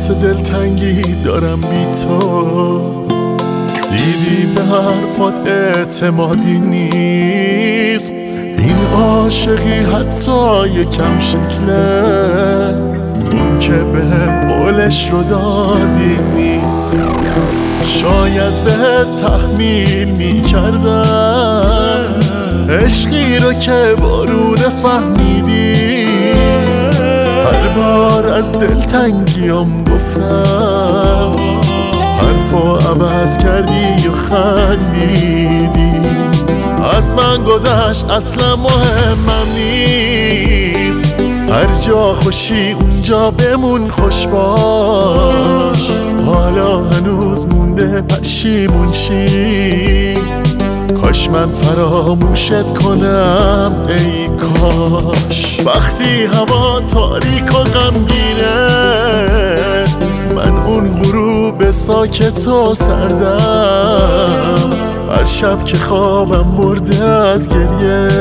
دلتنگی دارم بی تو، دیدی به حرفات اعتمادی نیست. این عاشقی حتی یکم شکله، اون که بهم قولش رو دادی نیست. شاید بهت تحمیل میکردم عشقی رو که بارونه فهمیدی. هر بار از دلتنگیام گفتم، حرفو عوض کردی و خندیدی. از من گذشت اصلا مهمم نیست، هر جا خوشی اونجا بمون خوش باش. حالا هنوز مونده پشیمون شی، کاش من فراموشت کنم ای کاش. وقتی هوا تاریک و غمگینه، من اون غروب ساکت و سردم. هر شب که خوابم برده از گریه،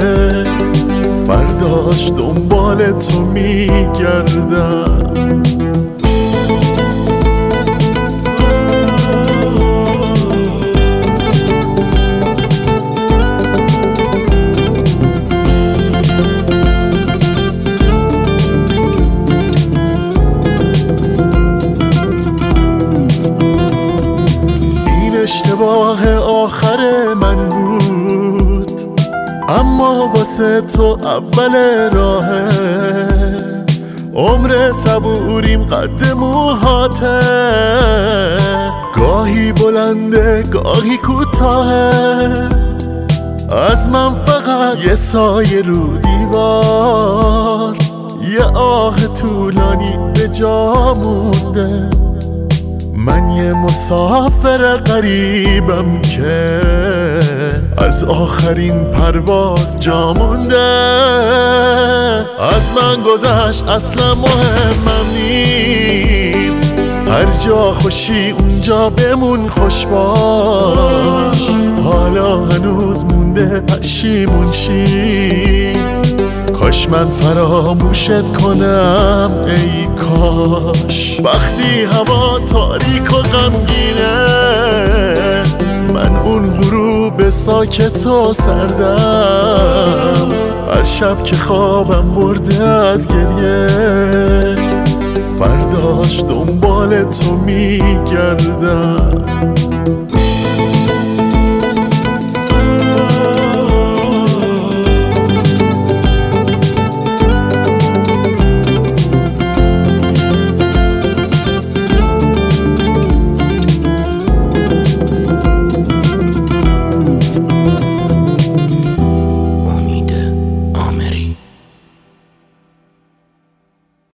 فرداش دنبال تو میگردم. اشتباه آخر من بود، اما واسه تو اول راهه. عمر صبوریم قد موهاته، گاهی بلنده گاهی کوتاهه. از من فقط یه سایه رو دیوار، یه آه طولانی به جا مونده. من یه مسافر غریبم که از آخرین پرواز جا مونده. از من گذشت اصلا مهمم نیست، هر جا خوشی اونجا بمون خوش باش. حالا هنوز مونده پشیمون شی، کاش من فراموشت کنم ای کاش. وقتی هوا تاریک و غمگینه، من اون غروب ساکت و سردم. هر شب که خوابم برده از گریه، فرداش دنبال تو میگردم.